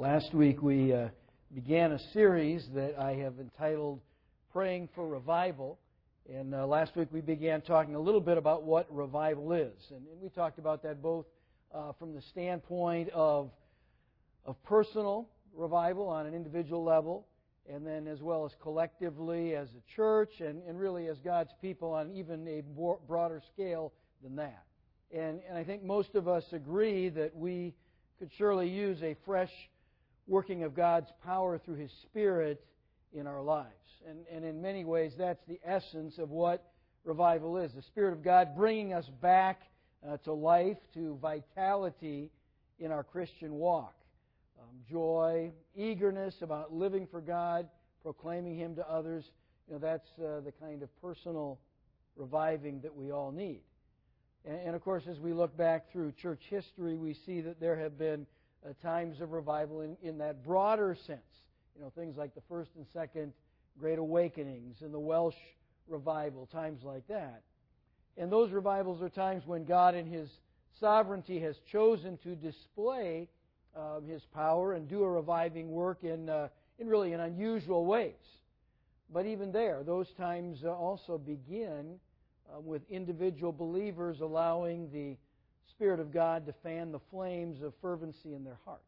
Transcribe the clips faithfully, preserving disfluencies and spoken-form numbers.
Last week we uh, began a series that I have entitled Praying for Revival. And uh, last week we began talking a little bit about what revival is. And, and we talked about that both uh, from the standpoint of, of personal revival on an individual level, and then as well as collectively as a church, and, and really as God's people on even a more broader scale than that. And, and I think most of us agree that we could surely use a fresh working of God's power through His Spirit in our lives. And, and in many ways, that's the essence of what revival is. The Spirit of God bringing us back uh, to life, to vitality in our Christian walk. Um, joy, eagerness about living for God, proclaiming Him to others. You know, that's uh, the kind of personal reviving that we all need. And, and of course, as we look back through church history, we see that there have been uh, times of revival in, in that broader sense. You know, things like the First and Second Great Awakenings and the Welsh Revival, times like that. And those revivals are times when God in His sovereignty has chosen to display uh, His power and do a reviving work in, uh, in really in unusual ways. But even there, those times uh, also begin uh, with individual believers allowing the Spirit of God to fan the flames of fervency in their hearts.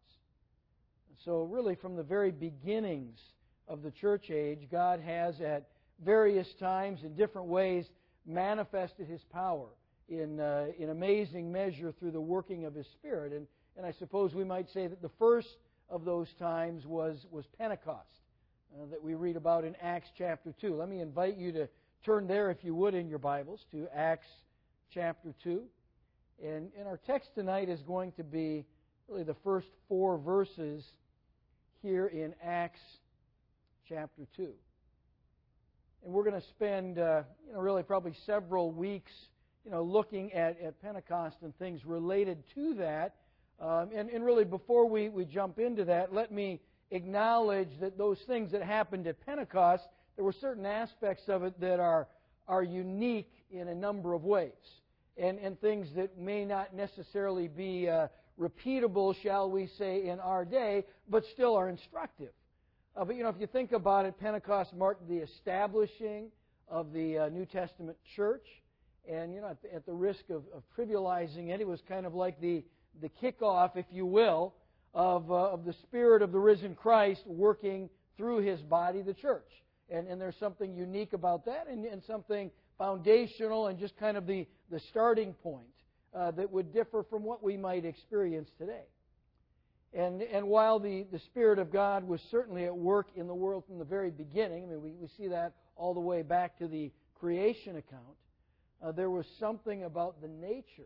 So really from the very beginnings of the church age, God has at various times in different ways manifested His power in, uh, in amazing measure through the working of His Spirit. And, and I suppose we might say that the first of those times was, was Pentecost, uh, that we read about in Acts chapter two. Let me invite you to turn there, if you would, in your Bibles to Acts chapter two. And, and our text tonight is going to be really the first four verses here in Acts chapter two. And we're going to spend, uh, you know, really probably several weeks, you know, looking at, at Pentecost and things related to that. Um, and, and really before we, we jump into that, let me acknowledge that those things that happened at Pentecost, there were certain aspects of it that are, are unique in a number of ways. And, and things that may not necessarily be uh, repeatable, shall we say, in our day, but still are instructive. Uh, but, you know, if you think about it, Pentecost marked the establishing of the uh, New Testament church. And, you know, at the, at the risk of, of trivializing it, it was kind of like the, the kickoff, if you will, of, uh, of the Spirit of the risen Christ working through His body, the church. And, and there's something unique about that, and, and something foundational and just kind of the, the starting point uh, that would differ from what we might experience today. And, and while the, the Spirit of God was certainly at work in the world from the very beginning, I mean, we, we see that all the way back to the creation account, uh, there was something about the nature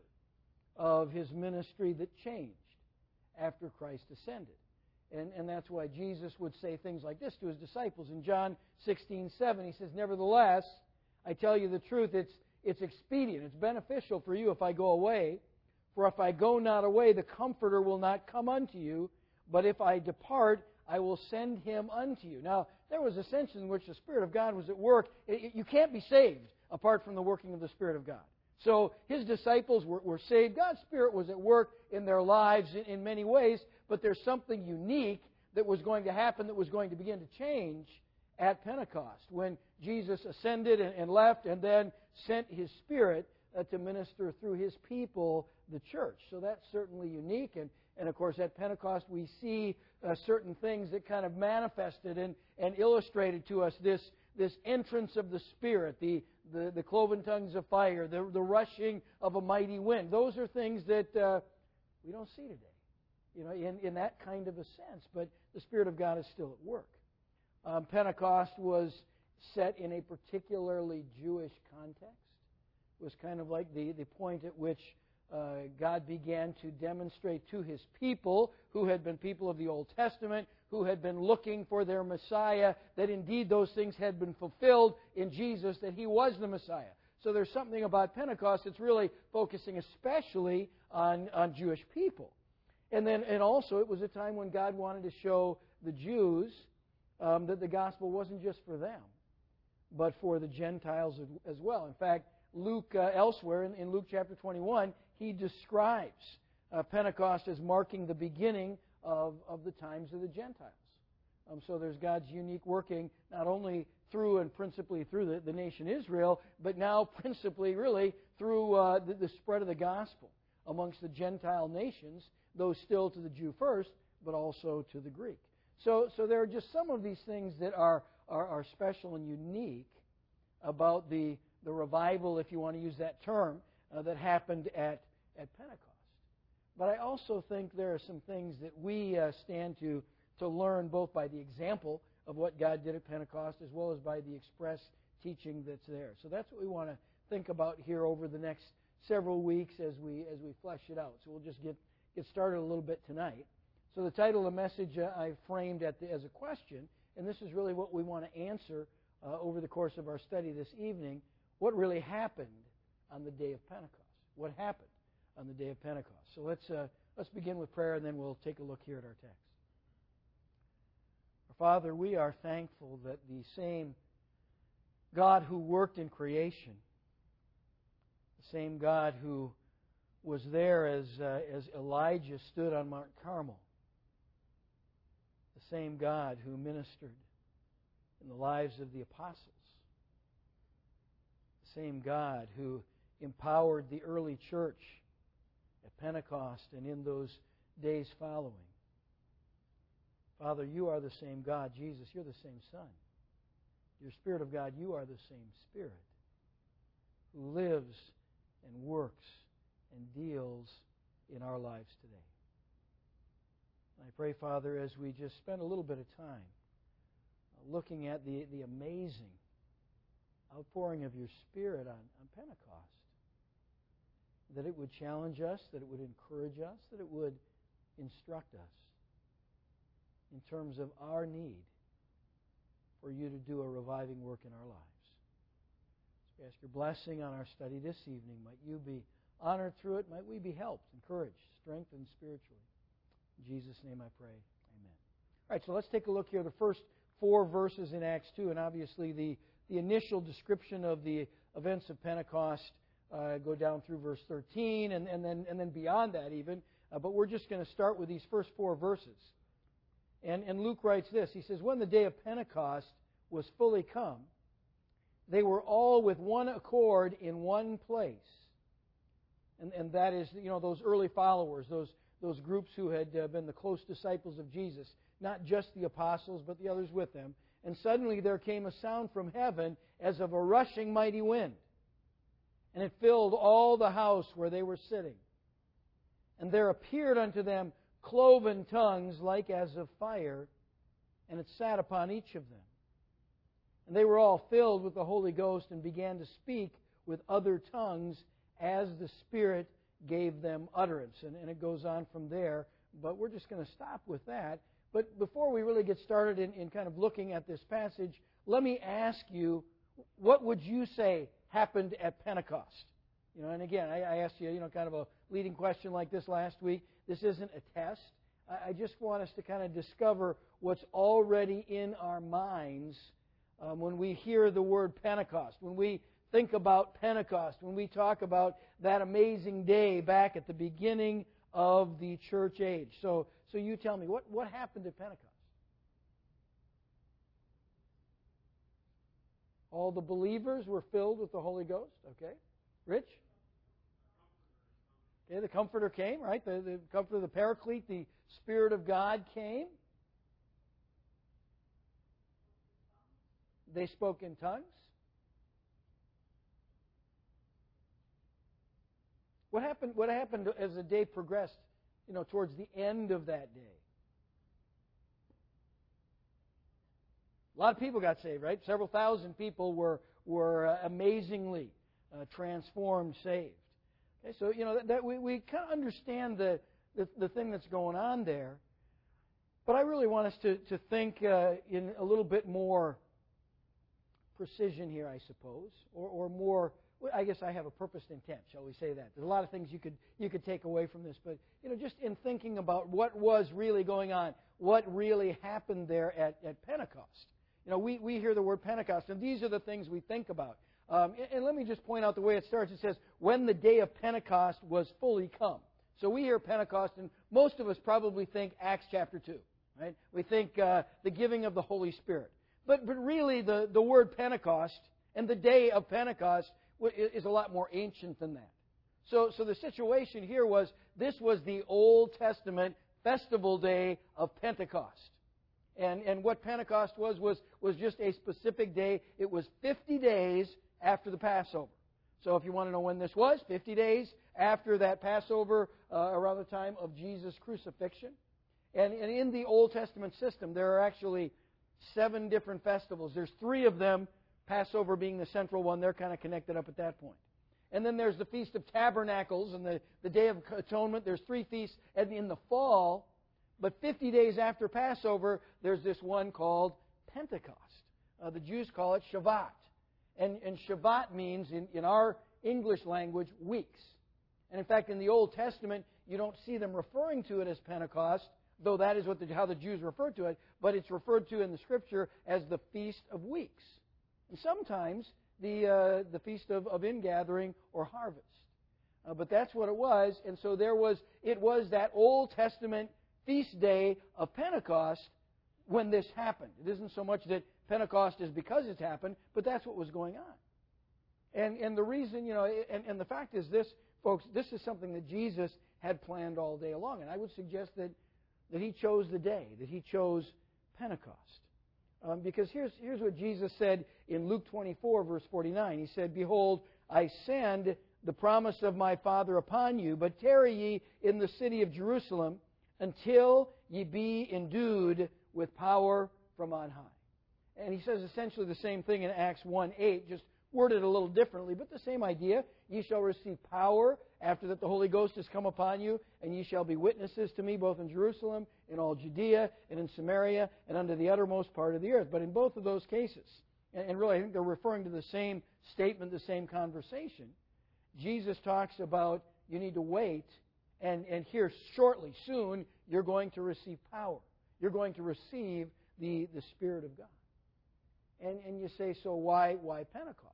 of His ministry that changed after Christ ascended. And, and that's why Jesus would say things like this to His disciples. In John sixteen seven, He says, "Nevertheless, I tell you the truth, it's, it's expedient, it's beneficial for you if I go away. For if I go not away, the Comforter will not come unto you. But if I depart, I will send Him unto you." Now, there was a sense in which the Spirit of God was at work. It, it, you can't be saved apart from the working of the Spirit of God. So His disciples were, were saved. God's Spirit was at work in their lives in, in many ways, but there's something unique that was going to happen, that was going to begin to change at Pentecost, when Jesus ascended and, and left and then sent His Spirit uh, to minister through His people, the church. So that's certainly unique. And, and of course, at Pentecost we see uh, certain things that kind of manifested and, and illustrated to us this, this entrance of the Spirit, the, the, the cloven tongues of fire, the, the rushing of a mighty wind. Those are things that uh, we don't see today, you know, in, in that kind of a sense. But the Spirit of God is still at work. Um, Pentecost was set in a particularly Jewish context. It was kind of like the, the point at which uh, God began to demonstrate to His people, who had been people of the Old Testament, who had been looking for their Messiah, that indeed those things had been fulfilled in Jesus, that He was the Messiah. So there's something about Pentecost that's really focusing especially on, on Jewish people. And then, and also it was a time when God wanted to show the Jews Um, that the gospel wasn't just for them, but for the Gentiles as well. In fact, Luke, uh, elsewhere in, in Luke chapter twenty-one, he describes uh, Pentecost as marking the beginning of, of the times of the Gentiles. Um, so there's God's unique working not only through and principally through the, the nation Israel, but now principally really through uh, the, the spread of the gospel amongst the Gentile nations, those still to the Jew first, but also to the Greek. So, so there are just some of these things that are, are, are special and unique about the, the revival, if you want to use that term, uh, that happened at, at Pentecost. But I also think there are some things that we uh, stand to, to learn both by the example of what God did at Pentecost as well as by the express teaching that's there. So that's what we want to think about here over the next several weeks as we as we flesh it out. So we'll just get, get started a little bit tonight. So the title of the message uh, I framed at the, as a question, and this is really what we want to answer uh, over the course of our study this evening. What really happened on the day of Pentecost? What happened on the day of Pentecost? So let's uh, let's begin with prayer, and then we'll take a look here at our text. Our Father, we are thankful that the same God who worked in creation, the same God who was there as uh, as Elijah stood on Mount Carmel, the same God who ministered in the lives of the apostles, the same God who empowered the early church at Pentecost and in those days following. Father, you are the same God. Jesus, you're the same Son. Your Spirit of God, you are the same Spirit who lives and works and deals in our lives today. I pray, Father, as we just spend a little bit of time looking at the, the amazing outpouring of your Spirit on, on Pentecost, that it would challenge us, that it would encourage us, that it would instruct us in terms of our need for you to do a reviving work in our lives. So we ask your blessing on our study this evening. Might you be honored through it. Might we be helped, encouraged, strengthened spiritually. In Jesus' name I pray. Amen. All right, so let's take a look here. The first four verses in Acts two, and obviously the, the initial description of the events of Pentecost uh, go down through verse thirteen, and, and, then, and then beyond that even. Uh, but we're just going to start with these first four verses. And, and Luke writes this. He says, when the day of Pentecost was fully come, they were all with one accord in one place. And, and that is, you know, those early followers, those, those groups who had uh, been the close disciples of Jesus, not just the apostles, but the others with them. And suddenly there came a sound from heaven as of a rushing mighty wind. And it filled all the house where they were sitting. And there appeared unto them cloven tongues like as of fire, and it sat upon each of them. And they were all filled with the Holy Ghost and began to speak with other tongues as the Spirit gave them utterance. And, and it goes on from there, but we're just going to stop with that. But before we really get started in, in kind of looking at this passage, let me ask you, what would you say happened at Pentecost? You know, and again, I, I asked you, you know, kind of a leading question like this last week. This isn't a test. I, I just want us to kind of discover what's already in our minds um, when we hear the word Pentecost, when we think about Pentecost, when we talk about that amazing day back at the beginning of the church age. So, so you tell me, what, what happened at Pentecost? All the believers were filled with the Holy Ghost, okay? Rich? Okay, the Comforter came, right? The, the Comforter, the Paraclete, the Spirit of God came. They spoke in tongues. What happened? What happened as the day progressed? You know, towards the end of that day. A lot of people got saved, right? Several thousand people were were uh, amazingly uh, transformed, saved. Okay, so you know that, that we we kind of understand the, the the thing that's going on there, but I really want us to to think uh, in a little bit more precision here, I suppose, or or more. I guess I have a purposed intent, shall we say that? There's a lot of things you could you could take away from this, but you know, just in thinking about what was really going on, what really happened there at, at Pentecost. You know, we, we hear the word Pentecost, and these are the things we think about. Um, and, and let me just point out the way it starts. It says, when the day of Pentecost was fully come. So we hear Pentecost, and most of us probably think Acts chapter two, right? We think uh, the giving of the Holy Spirit. But, but really, the, the word Pentecost and the day of Pentecost is a lot more ancient than that. So, so the situation here was, this was the Old Testament festival day of Pentecost. And, and what Pentecost was, was, was just a specific day. It was fifty days after the Passover. So if you want to know when this was, fifty days after that Passover, uh, around the time of Jesus' crucifixion. And, and in the Old Testament system, there are actually seven different festivals. There's three of them, Passover being the central one. They're kind of connected up at that point. And then there's the Feast of Tabernacles and the, the Day of Atonement. There's three feasts in the fall. But fifty days after Passover, there's this one called Pentecost. Uh, the Jews call it Shavuot. And, and Shavuot means, in, in our English language, weeks. And in fact, in the Old Testament, you don't see them referring to it as Pentecost, though that is what the, how the Jews refer to it, but it's referred to in the Scripture as the Feast of Weeks. And sometimes the, uh, the Feast of, of Ingathering or Harvest. Uh, but that's what it was, and so there was, it was that Old Testament feast day of Pentecost when this happened. It isn't so much that Pentecost is because it's happened, but that's what was going on. And and the reason, you know, and, and the fact is this, folks, this is something that Jesus had planned all day long. And I would suggest that, that He chose the day, that He chose Pentecost. Um, because here's, here's what Jesus said in Luke twenty-four, verse forty-nine. He said, "Behold, I send the promise of my Father upon you, but tarry ye in the city of Jerusalem until ye be endued with power from on high." And he says essentially the same thing in Acts one eight, just worded a little differently, but the same idea. "Ye shall receive power after that the Holy Ghost has come upon you, and ye shall be witnesses to me both in Jerusalem, in all Judea, and in Samaria, and unto the uttermost part of the earth." But in both of those cases, and really I think they're referring to the same statement, the same conversation, Jesus talks about you need to wait, and, and here shortly, soon, you're going to receive power. You're going to receive the, the Spirit of God. And, and you say, so why, why Pentecost?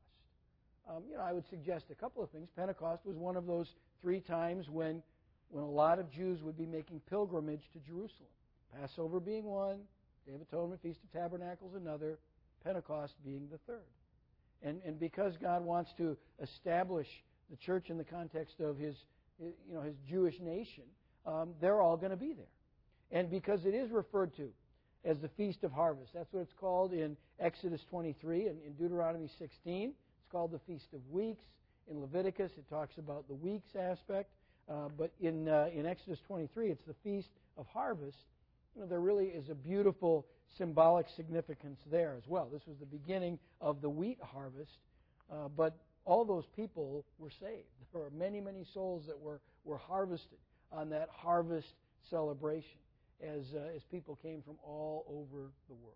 Um, you know, I would suggest a couple of things. Pentecost was one of those three times when, when a lot of Jews would be making pilgrimage to Jerusalem. Passover being one, Day of Atonement, Feast of Tabernacles another, Pentecost being the third. And, and because God wants to establish the church in the context of His, you know, His Jewish nation, um, they're all going to be there. And because it is referred to as the Feast of Harvest. That's what it's called in Exodus twenty-three and in Deuteronomy sixteen. It's called the Feast of Weeks. In Leviticus, it talks about the weeks aspect. Uh, but in uh, in Exodus twenty-three, it's the Feast of Harvest. You know, there really is a beautiful symbolic significance there as well. This was the beginning of the wheat harvest, uh, but all those people were saved. There were many, many souls that were, were harvested on that harvest celebration as uh, as people came from all over the world.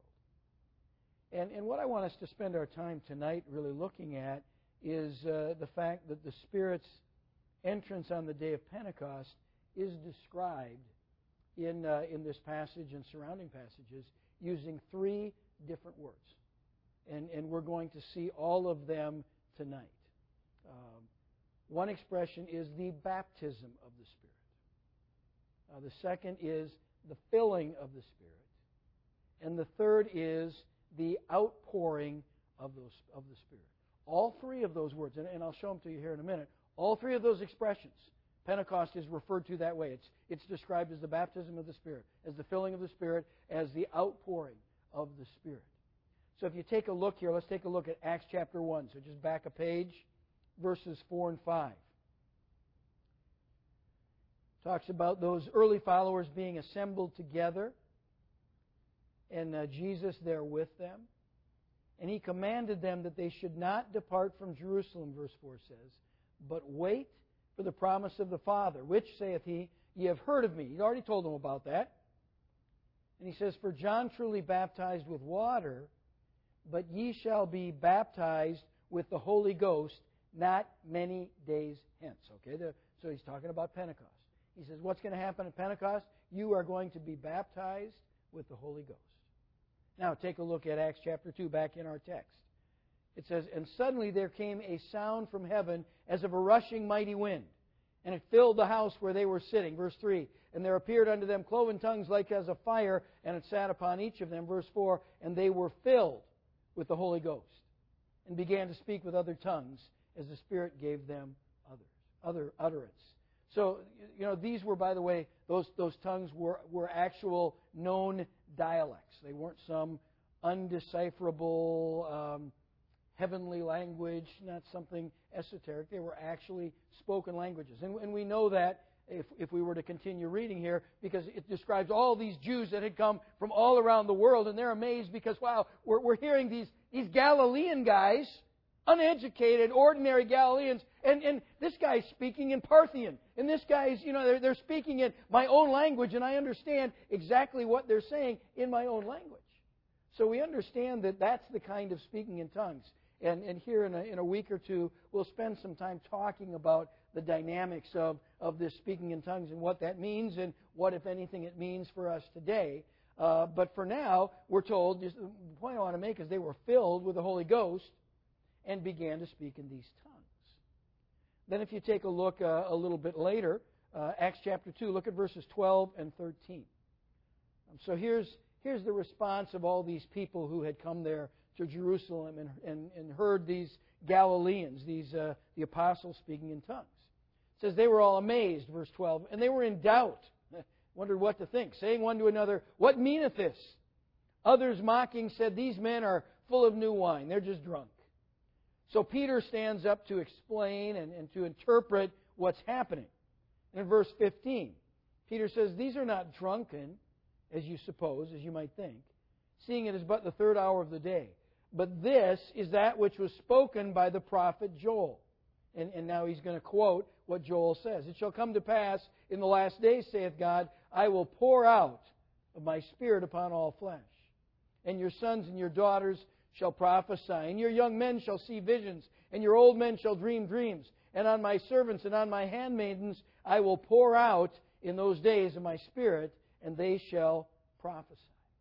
And, and what I want us to spend our time tonight really looking at is uh, the fact that the Spirit's entrance on the day of Pentecost is described in, uh, in this passage and surrounding passages using three different words. And, and we're going to see all of them tonight. Um, one expression is the baptism of the Spirit. Uh, the second is the filling of the Spirit. And the third is the outpouring of those of the Spirit. All three of those words, and, and I'll show them to you here in a minute, all three of those expressions, Pentecost is referred to that way. It's, it's described as the baptism of the Spirit, as the filling of the Spirit, as the outpouring of the Spirit. So if you take a look here, let's take a look at Acts chapter one. So just back a page, verses four and five. Talks about those early followers being assembled together, and uh, Jesus there with them. And He commanded them that they should not depart from Jerusalem, verse four says, but wait for the promise of the Father, which, saith He, ye have heard of me. He'd already told them about that. And He says, for John truly baptized with water, but ye shall be baptized with the Holy Ghost not many days hence. Okay, the, so He's talking about Pentecost. He says, what's going to happen at Pentecost? You are going to be baptized with the Holy Ghost. Now, take a look at Acts chapter two, back in our text. It says, and suddenly there came a sound from heaven as of a rushing mighty wind, and it filled the house where they were sitting. Verse three, and there appeared unto them cloven tongues like as of fire, and it sat upon each of them. Verse four, and they were filled with the Holy Ghost, and began to speak with other tongues, as the Spirit gave them others, other utterance. So, you know, these were, by the way, those those tongues were, were actual known dialects. They weren't some undecipherable um, heavenly language, not something esoteric. They were actually spoken languages. And, and we know that if, if we were to continue reading here, because it describes all these Jews that had come from all around the world, and they're amazed because, wow, we're, we're hearing these, these Galilean guys, uneducated, ordinary Galileans, and, and this guy's speaking in Parthian, and this guy's, you know, they're, they're speaking in my own language, and I understand exactly what they're saying in my own language. So we understand that that's the kind of speaking in tongues. And, and here in a, in a week or two, we'll spend some time talking about the dynamics of, of this speaking in tongues and what that means and what, if anything, it means for us today. Uh, but for now, we're told, just the point I want to make is they were filled with the Holy Ghost and began to speak in these tongues. Then if you take a look uh, a little bit later, uh, Acts chapter two, look at verses twelve and thirteen. Um, so here's, here's the response of all these people who had come there to Jerusalem and, and, and heard these Galileans, these uh, the apostles speaking in tongues. It says they were all amazed, verse twelve, and they were in doubt, wondered what to think, saying one to another, "What meaneth this?" Others mocking said, "These men are full of new wine, they're just drunk." So Peter stands up to explain and, and to interpret what's happening. And in verse fifteen, Peter says, "These are not drunken, as you suppose, as you might think, seeing it is but the third hour of the day. But this is that which was spoken by the prophet Joel." And, and now he's going to quote what Joel says. "It shall come to pass in the last days, saith God, I will pour out of my Spirit upon all flesh. And your sons and your daughters shall prophesy, and your young men shall see visions, and your old men shall dream dreams. And on my servants and on my handmaidens I will pour out in those days of my Spirit, and they shall prophesy."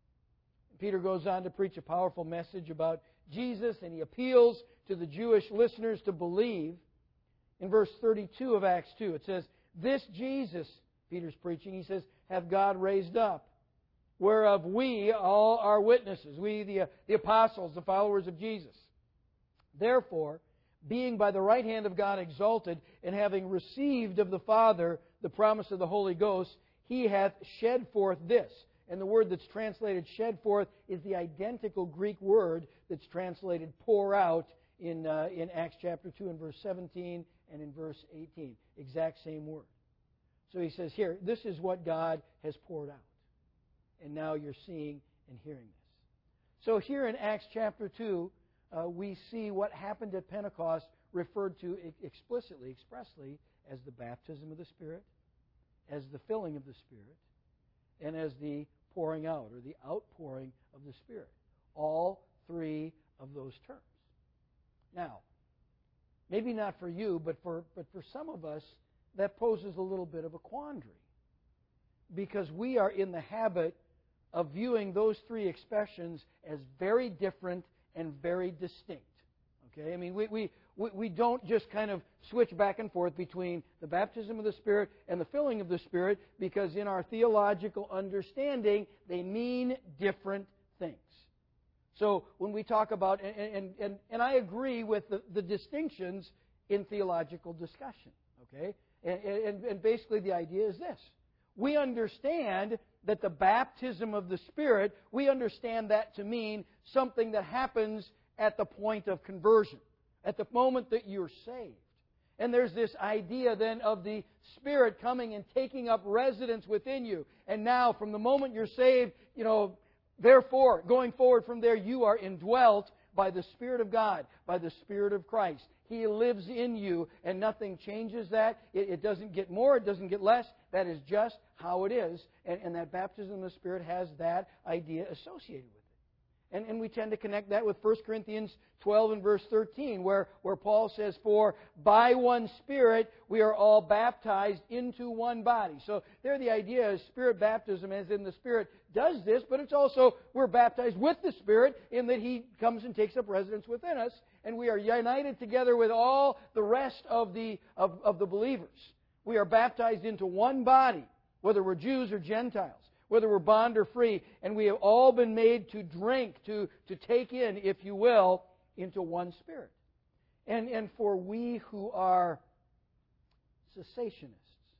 Peter goes on to preach a powerful message about Jesus, and he appeals to the Jewish listeners to believe. In verse thirty-two of Acts two, it says, "This Jesus," Peter's preaching, he says, "have God raised up, whereof we all are witnesses," we, the, the apostles, the followers of Jesus. "Therefore, being by the right hand of God exalted, and having received of the Father the promise of the Holy Ghost, he hath shed forth this." And the word that's translated "shed forth" is the identical Greek word that's translated "pour out" in, uh, in Acts chapter two and verse seventeen and in verse eighteen. Exact same word. So he says here, this is what God has poured out. And now you're seeing and hearing this. So here in Acts chapter two, uh, we see what happened at Pentecost referred to explicitly, expressly, as the baptism of the Spirit, as the filling of the Spirit, and as the pouring out or the outpouring of the Spirit. All three of those terms. Now, maybe not for you, but for, but for some of us, that poses a little bit of a quandary. Because we are in the habit of viewing those three expressions as very different and very distinct. Okay? I mean, we, we, we don't just kind of switch back and forth between the baptism of the Spirit and the filling of the Spirit, because in our theological understanding, they mean different things. So when we talk about, and, and, and, and I agree with the, the distinctions in theological discussion. Okay? And, and, and basically the idea is this. We understand that the baptism of the Spirit, we understand that to mean something that happens at the point of conversion, at the moment that you're saved. And there's this idea then of the Spirit coming and taking up residence within you. And now, from the moment you're saved, you know, therefore, going forward from there, you are indwelt by the Spirit of God, by the Spirit of Christ. He lives in you, and nothing changes that. It, it doesn't get more, it doesn't get less. That is just how it is. And, and that baptism of the Spirit has that idea associated with it. And, and we tend to connect that with First Corinthians twelve and verse thirteen, where, where Paul says, "For by one Spirit we are all baptized into one body." So there the idea is Spirit baptism, as in the Spirit does this, but it's also we're baptized with the Spirit in that He comes and takes up residence within us, and we are united together with all the rest of the, of, of the believers. We are baptized into one body, whether we're Jews or Gentiles, whether we're bond or free, and we have all been made to drink, to, to take in, if you will, into one Spirit. And, and for we who are cessationists,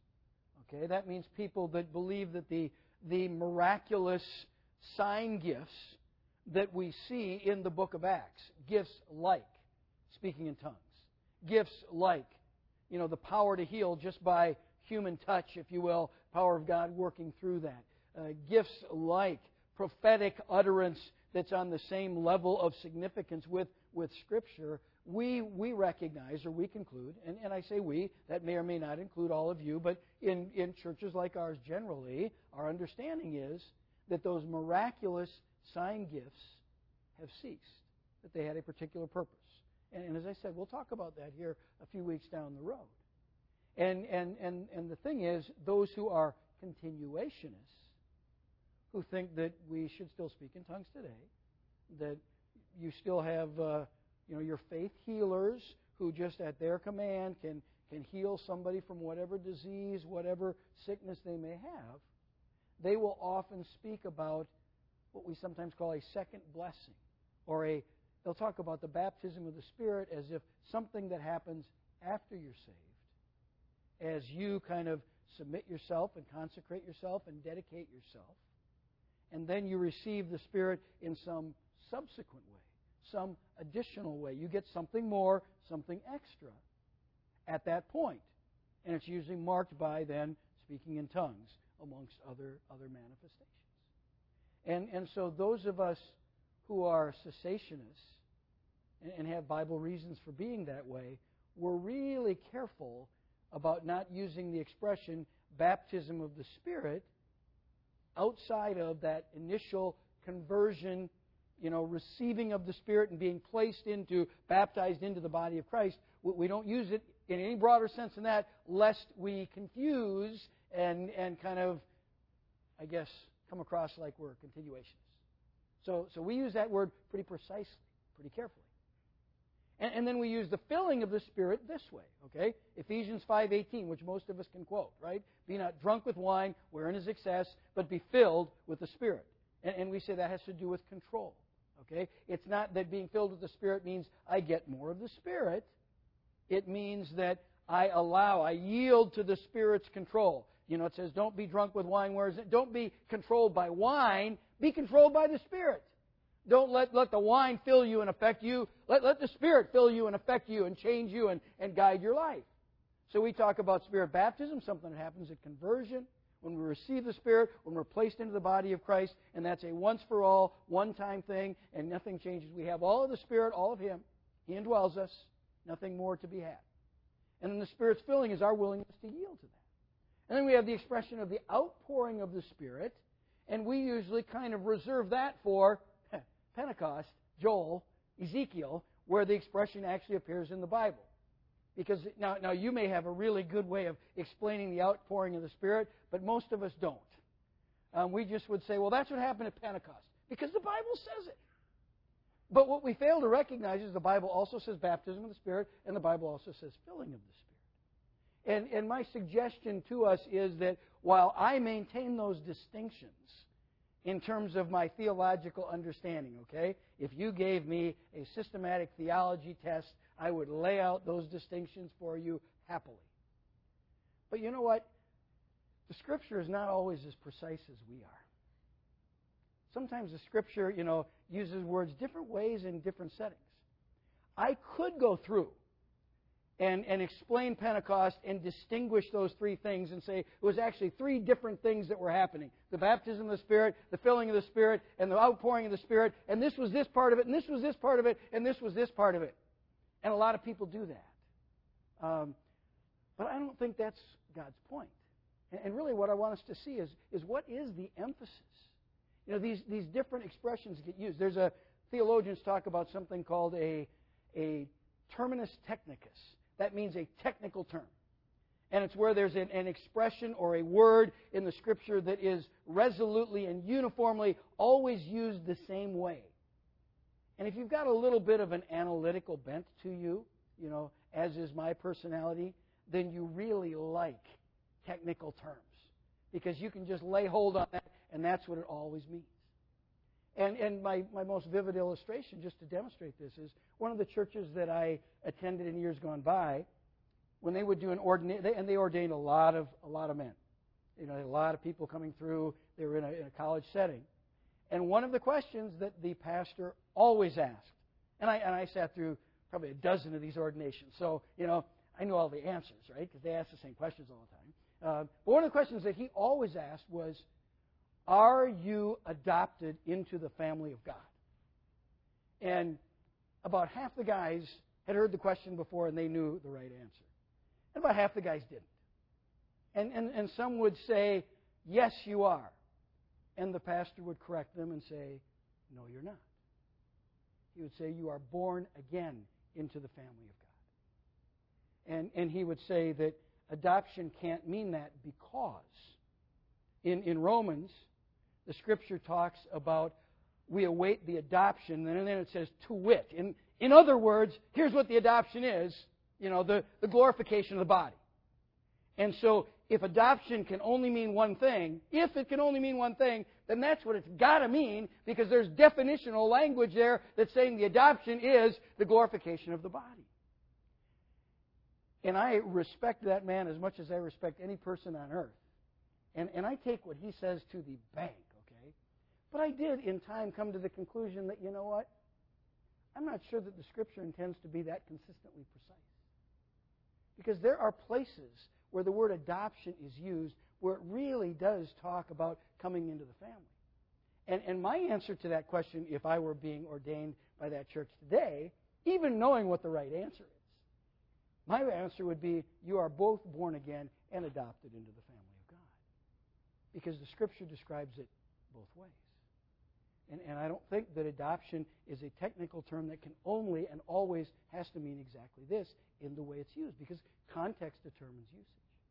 okay, that means people that believe that the, the miraculous sign gifts that we see in the book of Acts, gifts like speaking in tongues, gifts like, you know, the power to heal just by human touch, if you will, power of God working through that, uh, gifts like prophetic utterance that's on the same level of significance with, with Scripture, we we recognize or we conclude, and, and I say we, that may or may not include all of you, but in, in churches like ours generally, our understanding is that those miraculous sign gifts have ceased, that they had a particular purpose. And, and as I said, we'll talk about that here a few weeks down the road. And, and, and, and the thing is, those who are continuationists, who think that we should still speak in tongues today, that you still have uh, you know, your faith healers who just at their command can, can heal somebody from whatever disease, whatever sickness they may have, they will often speak about what we sometimes call a second blessing, or a they'll talk about the baptism of the Spirit as if something that happens after you're saved, as you kind of submit yourself and consecrate yourself and dedicate yourself, and then you receive the Spirit in some subsequent way, some additional way. You get something more, something extra at that point. And it's usually marked by then speaking in tongues amongst other, other manifestations. And, and so those of us who are cessationists and, and have Bible reasons for being that way, we're really careful about not using the expression baptism of the Spirit outside of that initial conversion, you know, receiving of the Spirit and being placed into, baptized into the body of Christ. We don't use it in any broader sense than that, lest we confuse and, and kind of, I guess, come across like we're continuationists. So, so we use that word pretty precisely, pretty carefully. And, and then we use the filling of the Spirit this way, okay? Ephesians five eighteen, which most of us can quote, right? Be not drunk with wine, wherein is excess, but be filled with the Spirit. And, and we say that has to do with control, okay? It's not that being filled with the Spirit means I get more of the Spirit. It means that I allow, I yield to the Spirit's control. You know, it says, don't be drunk with wine. Whereas, don't be controlled by wine. Be controlled by the Spirit. Don't let, let the wine fill you and affect you. Let, let the Spirit fill you and affect you and change you and, and guide your life. So we talk about Spirit baptism, something that happens at conversion, when we receive the Spirit, when we're placed into the body of Christ, and that's a once-for-all, one-time thing, and nothing changes. We have all of the Spirit, all of Him. He indwells us. Nothing more to be had. And then the Spirit's filling is our willingness to yield to that. And then we have the expression of the outpouring of the Spirit, and we usually kind of reserve that for Pentecost, Joel, Ezekiel, where the expression actually appears in the Bible. Because now, now you may have a really good way of explaining the outpouring of the Spirit, but most of us don't. Um, we just would say, well, that's what happened at Pentecost, because the Bible says it. But what we fail to recognize is the Bible also says baptism of the Spirit, and the Bible also says filling of the Spirit. And, and my suggestion to us is that while I maintain those distinctions in terms of my theological understanding, okay, if you gave me a systematic theology test, I would lay out those distinctions for you happily. But you know what? The Scripture is not always as precise as we are. Sometimes the Scripture, you know, uses words different ways in different settings. I could go through and, and explain Pentecost and distinguish those three things and say it was actually three different things that were happening. The baptism of the Spirit, the filling of the Spirit, and the outpouring of the Spirit, and this was this part of it, and this was this part of it, and this was this part of it. And a lot of people do that. Um, but I don't think that's God's point. And, and really what I want us to see is, is what is the emphasis? You know, these, these different expressions get used. There's a, theologians talk about something called a, a terminus technicus. That means a technical term. And it's where there's an, an expression or a word in the Scripture that is resolutely and uniformly always used the same way. And if you've got a little bit of an analytical bent to you, you know, as is my personality, then you really like technical terms. Because you can just lay hold on that, and that's what it always means. And, and my, my most vivid illustration, just to demonstrate this, is one of the churches that I attended in years gone by, when they would do an ordination, and they ordained a lot of a lot of men. You know, a lot of people coming through. They were in a, in a college setting. And one of the questions that the pastor always asked, and I, and I sat through probably a dozen of these ordinations, so, you know, I knew all the answers, right? Because they ask the same questions all the time. Uh, but one of the questions that he always asked was, are you adopted into the family of God? And about half the guys had heard the question before and they knew the right answer. And about half the guys didn't. And, and, and some would say, yes, you are. And the pastor would correct them and say, no, you're not. He would say, you are born again into the family of God. And, and he would say that adoption can't mean that because in, in Romans, the Scripture talks about we await the adoption, and then it says to wit. In, in other words, here's what the adoption is, you know, the, the glorification of the body. And so if adoption can only mean one thing, if it can only mean one thing, then that's what it's got to mean, because there's definitional language there that's saying the adoption is the glorification of the body. And I respect that man as much as I respect any person on earth. And, and I take what he says to the bank, okay? But I did, in time, come to the conclusion that, you know what? I'm not sure that the Scripture intends to be that consistently precise. Because there are places where the word adoption is used where it really does talk about coming into the family. And, and my answer to that question, if I were being ordained by that church today, even knowing what the right answer is, my answer would be, you are both born again and adopted into the family of God. Because the Scripture describes it both ways. And, and I don't think that adoption is a technical term that can only and always has to mean exactly this in the way it's used, because context determines usage.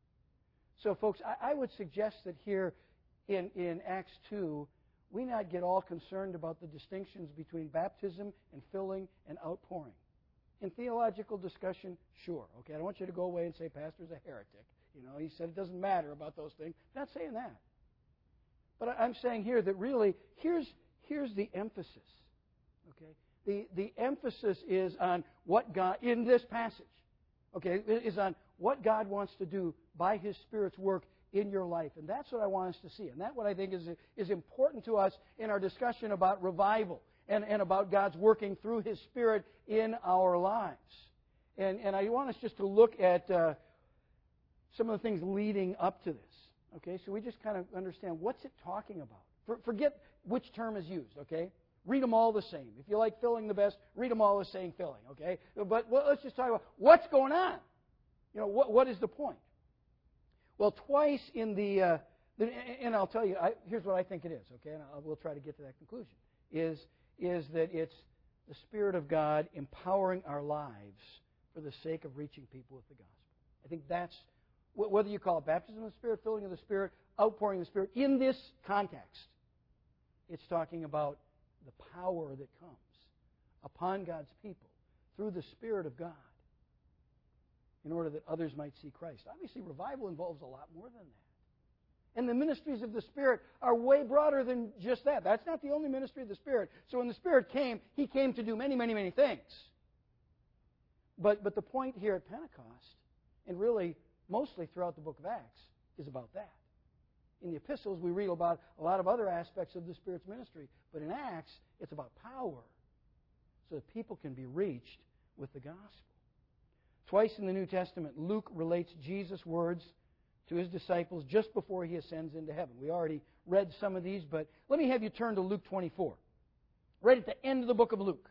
So, folks, I, I would suggest that here in, in Acts two, we not get all concerned about the distinctions between baptism and filling and outpouring. In theological discussion, sure. Okay, I don't want you to go away and say, Pastor's a heretic. You know, he said it doesn't matter about those things. I'm not saying that. But I'm saying here that really, here's, here's the emphasis. Okay? The, the emphasis is on what God, in this passage, okay, is on what God wants to do by His Spirit's work in your life. And that's what I want us to see. And that's what I think is, is important to us in our discussion about revival and, and about God's working through His Spirit in our lives. And, and I want us just to look at uh, some of the things leading up to this. Okay, so we just kind of understand, what's it talking about? For, forget which term is used, okay? Read them all the same. If you like filling the best, read them all as saying filling, okay? But well, let's just talk about what's going on. You know, what, what is the point? Well, twice in the, uh, the and I'll tell you, I, here's what I think it is, okay? And I'll, we'll try to get to that conclusion, is, is that it's the Spirit of God empowering our lives for the sake of reaching people with the gospel. I think that's, whether you call it baptism of the Spirit, filling of the Spirit, outpouring of the Spirit, in this context, it's talking about the power that comes upon God's people through the Spirit of God in order that others might see Christ. Obviously, revival involves a lot more than that. And the ministries of the Spirit are way broader than just that. That's not the only ministry of the Spirit. So when the Spirit came, He came to do many, many, many things. But, but the point here at Pentecost, and really mostly throughout the book of Acts, is about that. In the epistles, we read about a lot of other aspects of the Spirit's ministry. But in Acts, it's about power so that people can be reached with the gospel. Twice in the New Testament, Luke relates Jesus' words to His disciples just before He ascends into heaven. We already read some of these, but let me have you turn to Luke twenty-four. Right at the end of the book of Luke.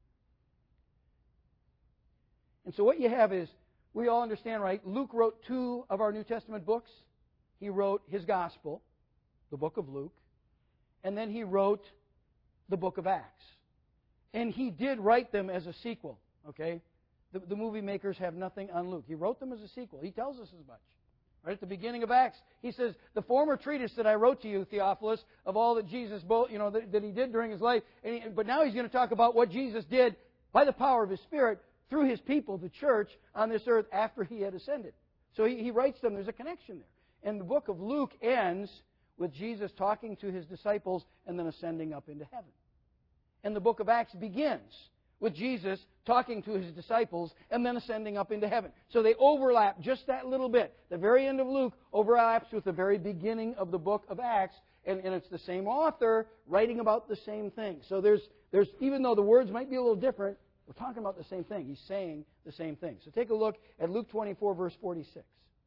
And so what you have is, we all understand, right? Luke wrote two of our New Testament books. He wrote his gospel, the book of Luke, and then he wrote the book of Acts. And he did write them as a sequel, okay? The, the movie makers have nothing on Luke. He wrote them as a sequel. He tells us as much. Right at the beginning of Acts, he says, the former treatise that I wrote to you, Theophilus, of all that Jesus, you know, that, that he did during his life, and he, but now he's going to talk about what Jesus did by the power of His Spirit through His people, the church, on this earth after He had ascended. So he, he writes them, there's a connection there. And the book of Luke ends with Jesus talking to his disciples and then ascending up into heaven. And the book of Acts begins with Jesus talking to his disciples and then ascending up into heaven. So they overlap just that little bit. The very end of Luke overlaps with the very beginning of the book of Acts, and, and it's the same author writing about the same thing. So there's, there's, even though the words might be a little different, we're talking about the same thing. He's saying the same thing. So take a look at Luke twenty-four, verse forty-six.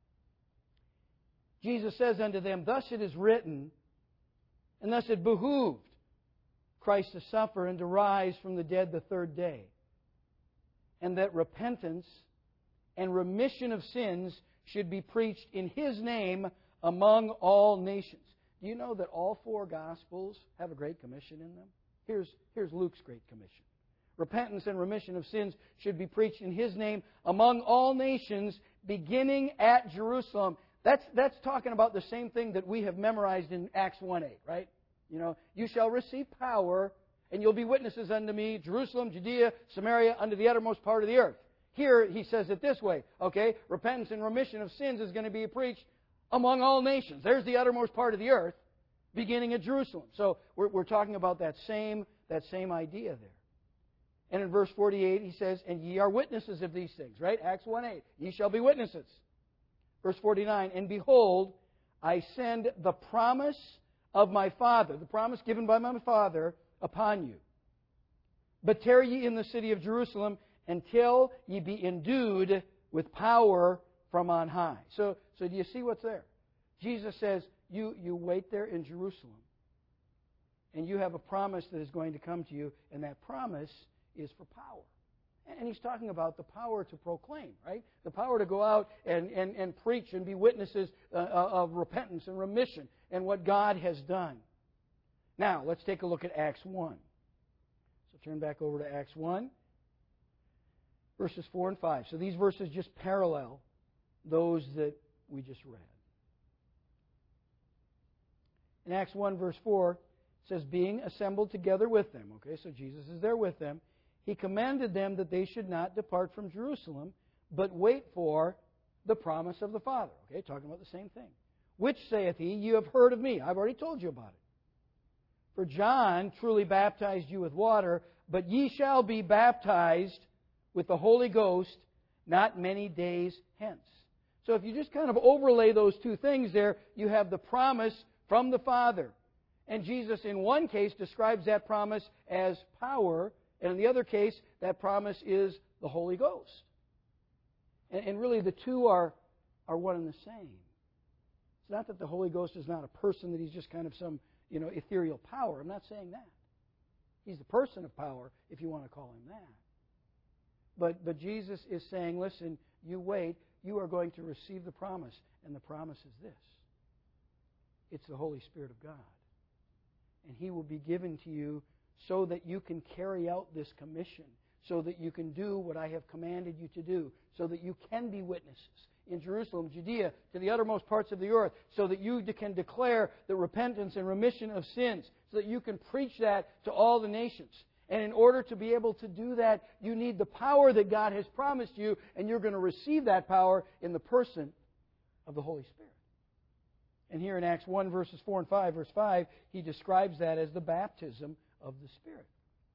Jesus says unto them, Thus it is written, and thus it behooved Christ to suffer and to rise from the dead the third day, and that repentance and remission of sins should be preached in His name among all nations. Do you know that all four Gospels have a Great Commission in them? Here's, here's Luke's Great Commission. Repentance and remission of sins should be preached in His name among all nations, beginning at Jerusalem. That's, that's talking about the same thing that we have memorized in Acts one eight, right? You know, you shall receive power, and you'll be witnesses unto me, Jerusalem, Judea, Samaria, unto the uttermost part of the earth. Here, he says it this way, okay? Repentance and remission of sins is going to be preached among all nations. There's the uttermost part of the earth, beginning at Jerusalem. So we're, we're talking about that same, that same idea there. And in verse forty-eight, he says, And ye are witnesses of these things, right? Acts one eight, ye shall be witnesses. Verse forty-nine, And behold, I send the promise of my Father, the promise given by my Father, upon you. But tarry ye in the city of Jerusalem until ye be endued with power from on high. So, so do you see what's there? Jesus says, you, you wait there in Jerusalem, and you have a promise that is going to come to you, and that promise is for power. And he's talking about the power to proclaim, right? The power to go out and, and, and preach and be witnesses uh, of repentance and remission and what God has done. Now, let's take a look at Acts one. So turn back over to Acts one, verses four and five. So these verses just parallel those that we just read. In Acts one, verse four, it says, Being assembled together with them. Okay, so Jesus is there with them. He commanded them that they should not depart from Jerusalem, but wait for the promise of the Father. Okay, talking about the same thing. Which, saith he, you have heard of me. I've already told you about it. For John truly baptized you with water, but ye shall be baptized with the Holy Ghost not many days hence. So if you just kind of overlay those two things there, you have the promise from the Father. And Jesus, in one case, describes that promise as power, and in the other case, that promise is the Holy Ghost. And, and really, the two are, are one and the same. It's not that the Holy Ghost is not a person, that He's just kind of some, you know, ethereal power. I'm not saying that. He's the person of power, if you want to call Him that. But, but Jesus is saying, listen, you wait, you are going to receive the promise. And the promise is this. It's the Holy Spirit of God. And He will be given to you so that you can carry out this commission, so that you can do what I have commanded you to do, so that you can be witnesses in Jerusalem, Judea, to the uttermost parts of the earth, so that you can declare the repentance and remission of sins, so that you can preach that to all the nations. And in order to be able to do that, you need the power that God has promised you, and you're going to receive that power in the person of the Holy Spirit. And here in Acts one, verses four and five, verse five, he describes that as the baptism of the Spirit.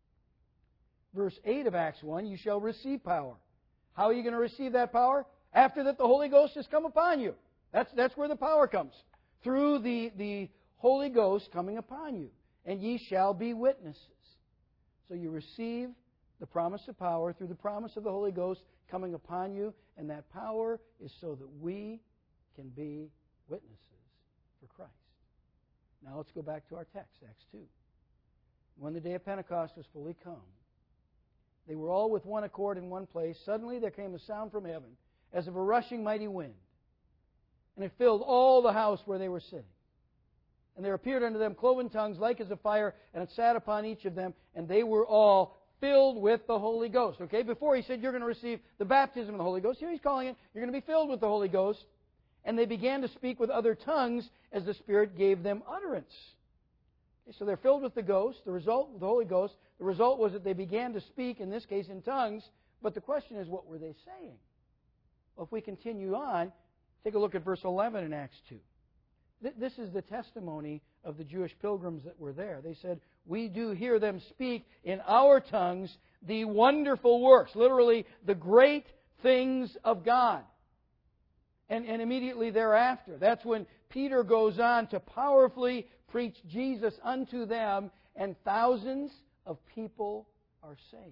Verse eight of Acts one, you shall receive power. How are you going to receive that power? After that the Holy Ghost has come upon you. That's, that's where the power comes. Through the, the Holy Ghost coming upon you. And ye shall be witnesses. So you receive the promise of power through the promise of the Holy Ghost coming upon you. And that power is so that we can be witnesses for Christ. Now let's go back to our text, Acts two. When the day of Pentecost was fully come, they were all with one accord in one place. Suddenly there came a sound from heaven, as of a rushing mighty wind, and it filled all the house where they were sitting. And there appeared unto them cloven tongues like as of fire, and it sat upon each of them, and they were all filled with the Holy Ghost. Okay, before he said you're going to receive the baptism of the Holy Ghost, here he's calling it, you're going to be filled with the Holy Ghost. And they began to speak with other tongues as the Spirit gave them utterance. Okay, so they're filled with the Ghost, the result with the Holy Ghost. The result was that they began to speak, in this case in tongues. But the question is, what were they saying? Well, if we continue on, Take a look at verse eleven in Acts two. This is the testimony of the Jewish pilgrims that were there. They said, "We do hear them speak in our tongues the wonderful works," literally the great things of God. And, and immediately thereafter, that's when Peter goes on to powerfully preach Jesus unto them, and thousands of people are saved.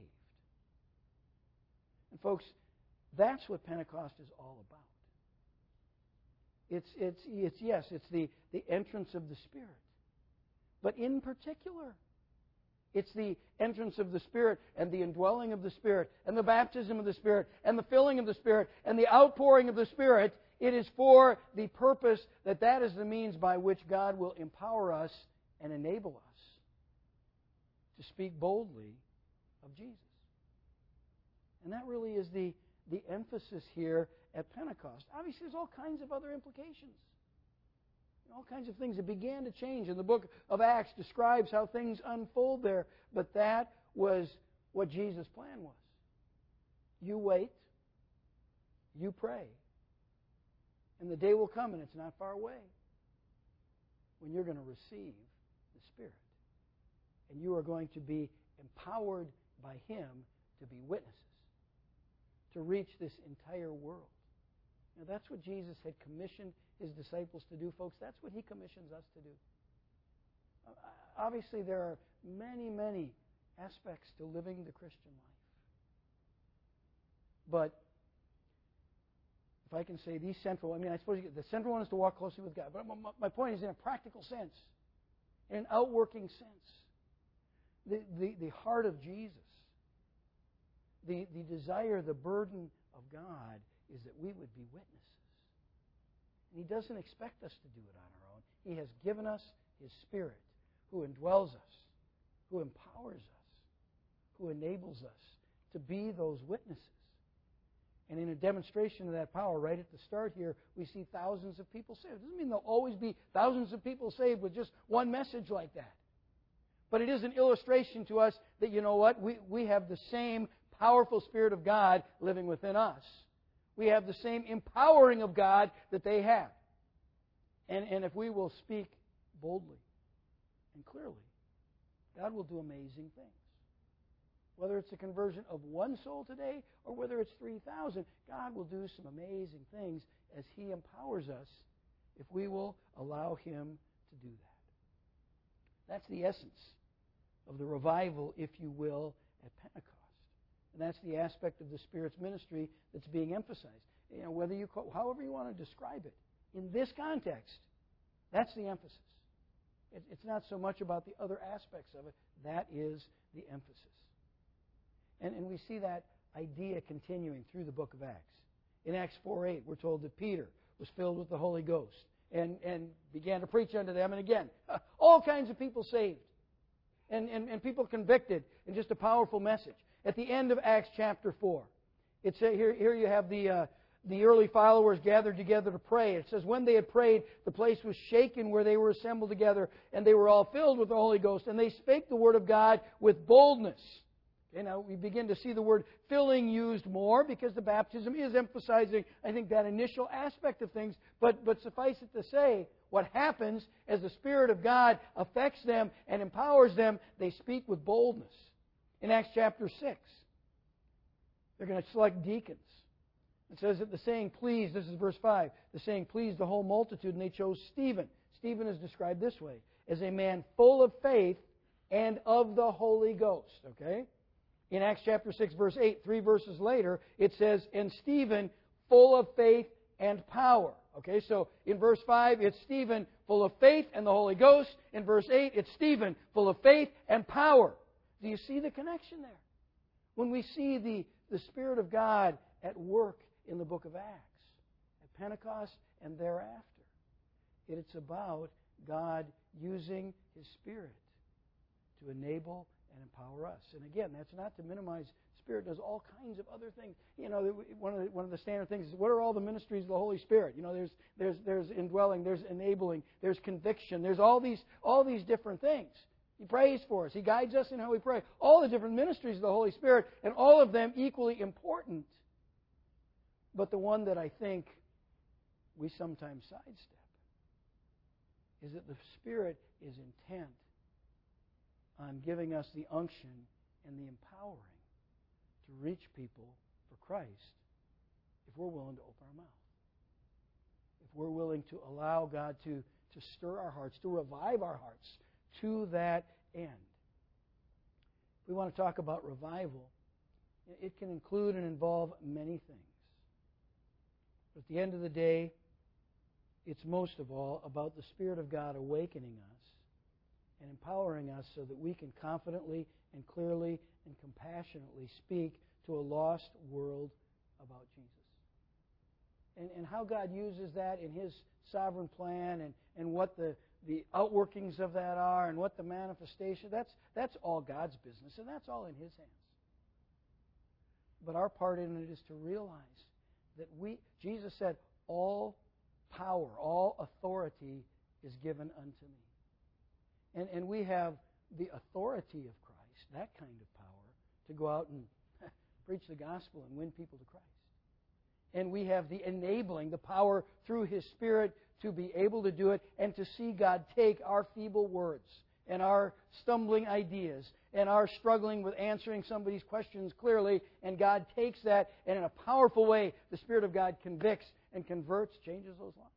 And folks, that's what Pentecost is all about. It's, it's, it's yes, it's the, the entrance of the Spirit. But in particular, it's the entrance of the Spirit and the indwelling of the Spirit and the baptism of the Spirit and the filling of the Spirit and the outpouring of the Spirit. It is for the purpose that that is the means by which God will empower us and enable us to speak boldly of Jesus. And that really is the, the emphasis here at Pentecost. Obviously, there's all kinds of other implications. All kinds of things that began to change. And the book of Acts describes how things unfold there. But that was what Jesus' plan was. You wait. You pray. And the day will come, and it's not far away, when you're going to receive the Spirit. And you are going to be empowered by Him to be witnesses, to reach this entire world. Now, that's what Jesus had commissioned His disciples to do, folks. That's what He commissions us to do. Obviously, there are many, many aspects to living the Christian life. But if I can say these central, I mean, I suppose you get, the central one is to walk closely with God. But my, my point is in a practical sense, in an outworking sense, the, the, the heart of Jesus, the, the desire, the burden of God is that we would be witnesses. And He doesn't expect us to do it on our own. He has given us His Spirit, who indwells us, who empowers us, who enables us to be those witnesses. And in a demonstration of that power, right at the start here, we see thousands of people saved. It doesn't mean there'll always be thousands of people saved with just one message like that. But it is an illustration to us that, you know what, we, we have the same powerful Spirit of God living within us. We have the same empowering of God that they have. And, and if we will speak boldly and clearly, God will do amazing things. Whether it's a conversion of one soul today or whether it's three thousand, God will do some amazing things as He empowers us if we will allow Him to do that. That's the essence of the revival, if you will, at Pentecost. And that's the aspect of the Spirit's ministry that's being emphasized. You know, whether you call, however you want to describe it, in this context, that's the emphasis. It, it's not so much about the other aspects of it. That is the emphasis. And, and we see that idea continuing through the book of Acts. In Acts four eight, we're told that Peter was filled with the Holy Ghost and, and began to preach unto them. And again, all kinds of people saved and, and, and people convicted in just a powerful message. At the end of Acts chapter four, it's a, here, here you have the, uh, the early followers gathered together to pray. It says, when they had prayed, the place was shaken where they were assembled together, and they were all filled with the Holy Ghost. And they spake the word of God with boldness. Okay, now we begin to see the word filling used more because the baptism is emphasizing, I think, that initial aspect of things. But, but suffice it to say, what happens as the Spirit of God affects them and empowers them, they speak with boldness. In Acts chapter six, they're going to select deacons. It says that the saying pleased, this is verse five, the saying pleased the whole multitude, and they chose Stephen. Stephen is described this way, as a man full of faith and of the Holy Ghost. Okay? In Acts chapter six, verse eight, three verses later, it says, and Stephen full of faith and power. Okay, so in verse five, it's Stephen full of faith and the Holy Ghost. In verse eight, it's Stephen full of faith and power. Do you see the connection there? When we see the, the Spirit of God at work in the book of Acts, at Pentecost and thereafter, it's about God using His Spirit to enable and empower us. And again, that's not to minimize. Spirit does all kinds of other things. You know, one of the, one of the standard things is, what are all the ministries of the Holy Spirit? You know, there's there's there's indwelling, there's enabling, there's conviction, there's all these all these different things. He prays for us. He guides us in how we pray. All the different ministries of the Holy Spirit, and all of them equally important. But the one that I think we sometimes sidestep is that the Spirit is intent on giving us the unction and the empowering to reach people for Christ if we're willing to open our mouth. If we're willing to allow God to, to stir our hearts, to revive our hearts to that end. If we want to talk about revival, it can include and involve many things. But at the end of the day, it's most of all about the Spirit of God awakening us and empowering us so that we can confidently and clearly and compassionately speak to a lost world about Jesus. And, and how God uses that in His sovereign plan and, and what the, the outworkings of that are and what the manifestation, that's, that's all God's business, and that's all in His hands. But our part in it is to realize that we, Jesus said, all power, all authority is given unto me. And, and we have the authority of Christ, that kind of power, to go out and preach the gospel and win people to Christ. And we have the enabling, the power through His Spirit to be able to do it and to see God take our feeble words and our stumbling ideas and our struggling with answering somebody's questions clearly, and God takes that and in a powerful way the Spirit of God convicts and converts, changes those lives.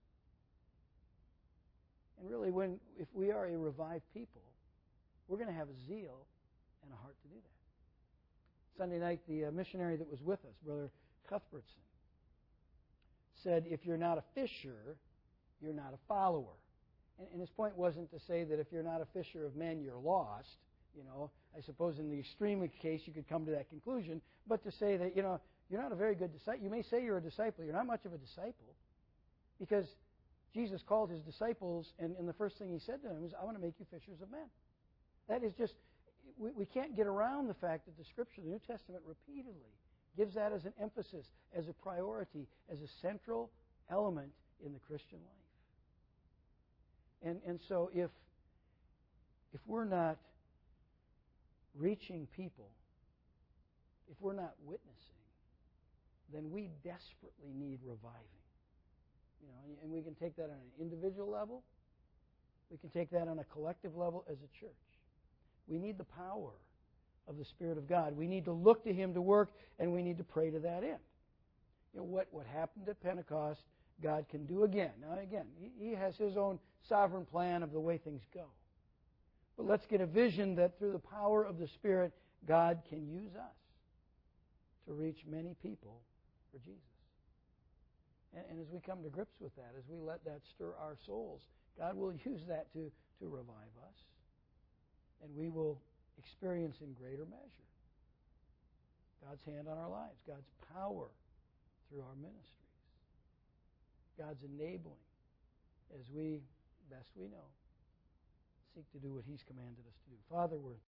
And really, when if we are a revived people, we're going to have a zeal and a heart to do that. Sunday night, the uh, missionary that was with us, Brother Cuthbertson, said, if you're not a fisher, you're not a follower. And, and his point wasn't to say that if you're not a fisher of men, you're lost. You know, I suppose in the extreme case you could come to that conclusion, but to say that, you know, you're not a very good disciple. You may say you're a disciple. You're not much of a disciple, because Jesus called His disciples, and, and the first thing He said to them is, I want to make you fishers of men. That is just, we, we can't get around the fact that the Scripture, the New Testament, repeatedly gives that as an emphasis, as a priority, as a central element in the Christian life. And, and so if, if we're not reaching people, if we're not witnessing, then we desperately need reviving. You know, and we can take that on an individual level. We can take that on a collective level as a church. We need the power of the Spirit of God. We need to look to Him to work, and we need to pray to that end. You know, what, what happened at Pentecost, God can do again. Now, again, He, he has His own sovereign plan of the way things go. But let's get a vision that through the power of the Spirit, God can use us to reach many people for Jesus. And, and as we come to grips with that, as we let that stir our souls, God will use that to, to revive us. And we will experience in greater measure God's hand on our lives, God's power through our ministries, God's enabling as we, best we know, seek to do what He's commanded us to do. Father, we're